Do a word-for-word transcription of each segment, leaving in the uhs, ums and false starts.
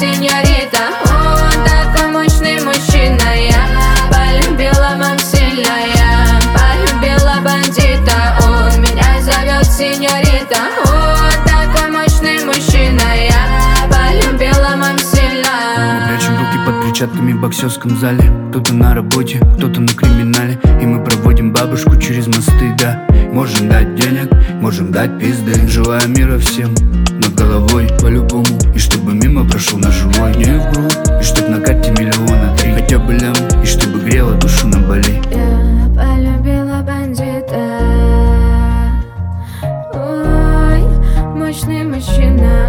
сеньорита. Он такой мощный мужчина. Я полюбила мамсильно, я полюбила бандита. Он меня зовет сеньорита. Он такой мощный мужчина. Я полюбила мамсильно. Мы прячем руки под перчатками в боксерском зале. Кто-то на работе, кто-то на криминале. И мы проводим бабушку через мосты, да. Можем дать денег, можем дать пизды. Желаю мира всем над головой по-любому. И чтобы мимо прошел наш живой. Не в грудь, и чтоб на карте миллиона три. Хотя бы лям, и чтобы грела душу на Бали. Я полюбила бандита. Ой, мощный мужчина.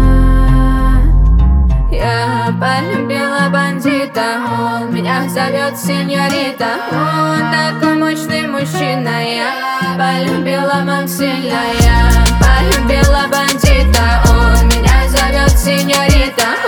Я полюбила бандита. Он меня зовет сеньорита. Он такой мощный мужчина. Я полюбила мамсильно. Я полюбила бандита. Он меня зовет сеньорита.